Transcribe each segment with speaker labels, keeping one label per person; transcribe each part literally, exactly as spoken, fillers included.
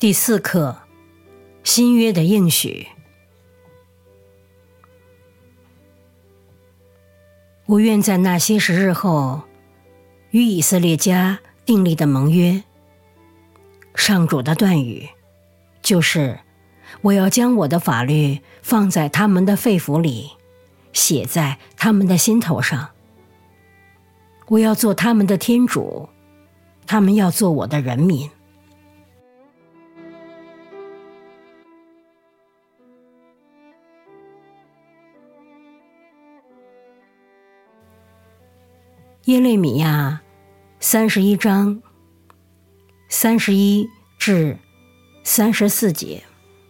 Speaker 1: 第四课，新约的应许。我愿在那些时日后，与以色列家订立的盟约。上主的断语，就是我要将我的法律放在他们的肺腑里，写在他们的心头上。我要做他们的天主，他们要做我的人民。耶利米亚三十一章三十一至三十四节。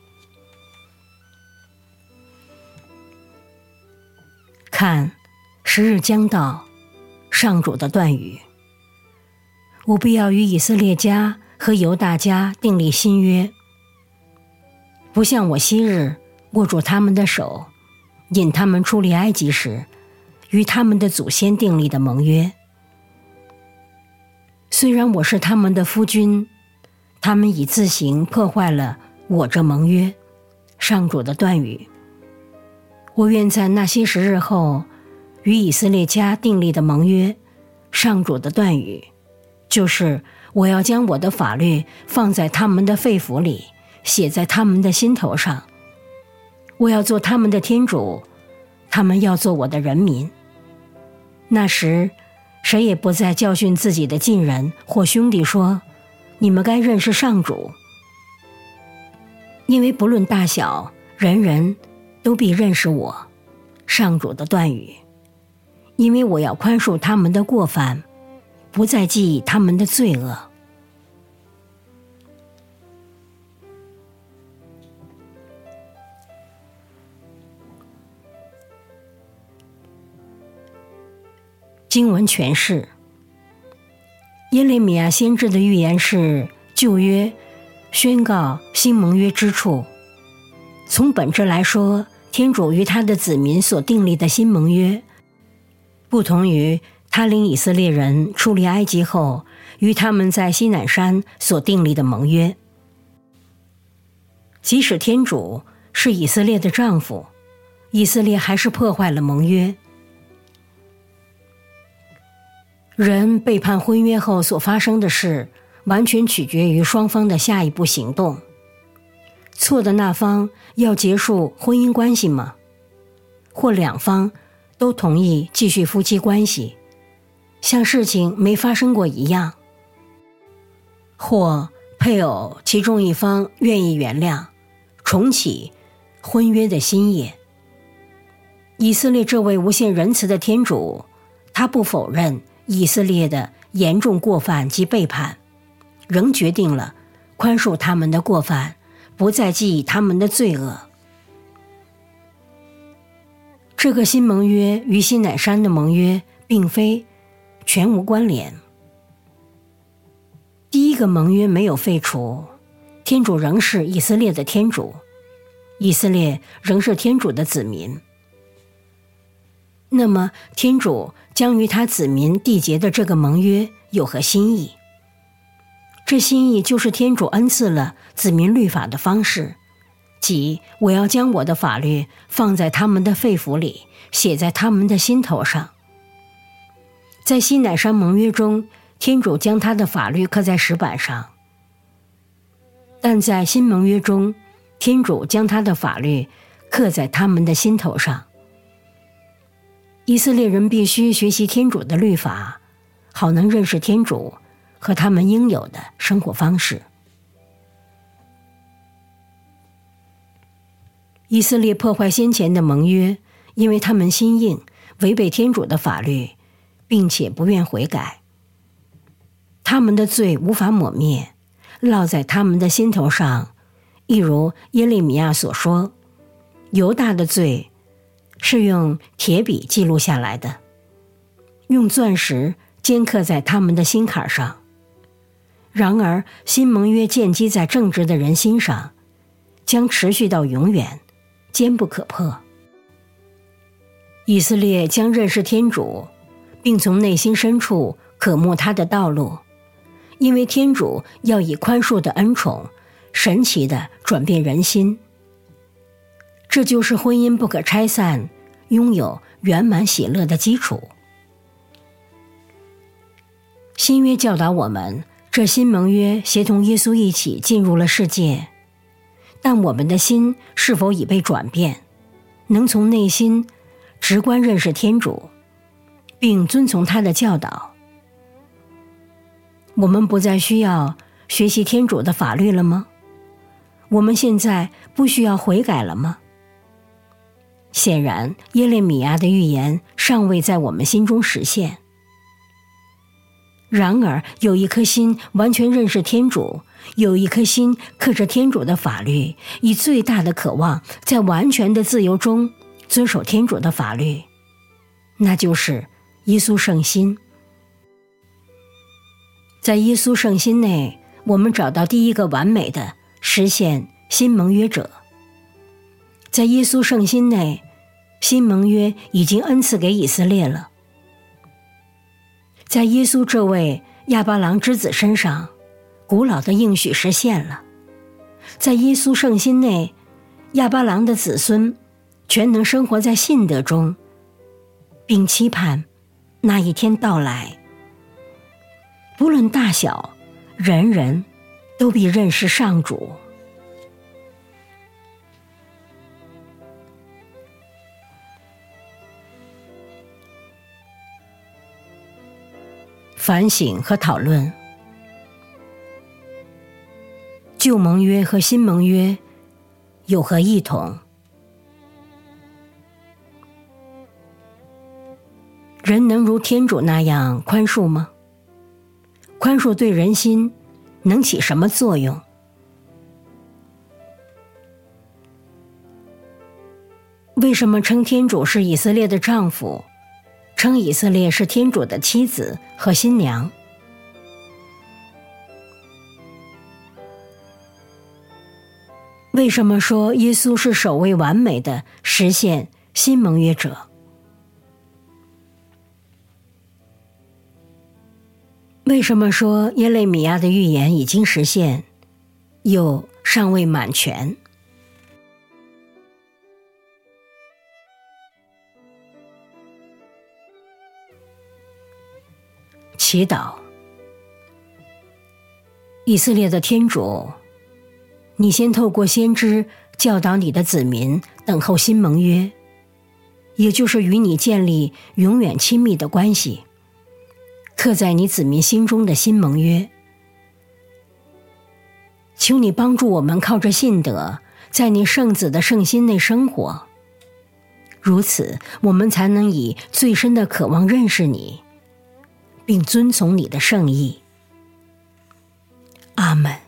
Speaker 1: 看，时日将到，上主的断语，我必要与以色列家和犹大家订立新约，不像我昔日握住他们的手，引他们出离埃及时与他们的祖先订立的盟约。虽然我是他们的夫君，他们已自行破坏了我这盟约。上主的断语，我愿在那些时日后与以色列家订立的盟约。上主的断语，就是我要将我的法律放在他们的肺腑里，写在他们的心头上。我要做他们的天主，他们要做我的人民。那时，谁也不再教训自己的近人或兄弟说，你们该认识上主，因为不论大小，人人都必认识我。上主的断语，因为我要宽恕他们的过犯，不再记忆他们的罪恶。经文诠释，耶利米亚先知的预言是旧约宣告新盟约之处。从本质来说，天主与他的子民所订立的新盟约，不同于他领以色列人出离埃及后与他们在西乃山所订立的盟约。即使天主是以色列的丈夫，以色列还是破坏了盟约。人背叛婚约后所发生的事，完全取决于双方的下一步行动。错的那方要结束婚姻关系吗？或两方都同意继续夫妻关系，像事情没发生过一样？或配偶其中一方愿意原谅，重启婚约的新页？以色列这位无限仁慈的天主，他不否认以色列的严重过犯及背叛，仍决定了宽恕他们的过犯，不再记忆他们的罪恶。这个新盟约与西乃山的盟约并非全无关联。第一个盟约没有废除，天主仍是以色列的天主，以色列仍是天主的子民。那么天主将与他子民缔结的这个盟约有何新意？这新意就是天主恩赐了子民律法的方式，即我要将我的法律放在他们的肺腑里，写在他们的心头上。在西乃山盟约中，天主将他的法律刻在石板上，但在新盟约中，天主将他的法律刻在他们的心头上。以色列人必须学习天主的律法，好能认识天主和他们应有的生活方式。以色列破坏先前的盟约，因为他们心硬，违背天主的法律，并且不愿悔改。他们的罪无法抹灭，烙在他们的心头上，一如耶利米亚所说，犹大的罪是用铁笔记录下来的，用钻石尖刻在他们的心坎上。然而新盟约建基在正直的人心上，将持续到永远，坚不可破。以色列将认识天主，并从内心深处渴慕他的道路，因为天主要以宽恕的恩宠神奇地转变人心。这就是婚姻不可拆散，拥有圆满喜乐的基础。新约教导我们，这新盟约协同耶稣一起进入了世界，但我们的心是否已被转变，能从内心直观认识天主，并遵从他的教导？我们不再需要学习天主的法律了吗？我们现在不需要悔改了吗？显然，耶利米亚的预言尚未在我们心中实现。然而，有一颗心完全认识天主，有一颗心刻着天主的法律，以最大的渴望在完全的自由中遵守天主的法律，那就是耶稣圣心。在耶稣圣心内，我们找到第一个完美的实现新盟约者。在耶稣圣心内，新盟约已经恩赐给以色列了。在耶稣这位亚巴郎之子身上，古老的应许实现了。在耶稣圣心内，亚巴郎的子孙全能生活在信德中，并期盼那一天到来。不论大小，人人都必认识上主。反省和讨论。旧盟约和新盟约有何异同？人能如天主那样宽恕吗？宽恕对人心能起什么作用？为什么称天主是以色列的丈夫，称以色列是天主的妻子和新娘？为什么说耶稣是首位完美的实现新盟约者？为什么说耶肋米亚的预言已经实现，又尚未满全？祈祷。以色列的天主，你先透过先知教导你的子民等候新盟约，也就是与你建立永远亲密的关系，刻在你子民心中的新盟约。求你帮助我们靠着信德，在你圣子的圣心内生活，如此我们才能以最深的渴望认识你，并遵从你的圣意。阿们。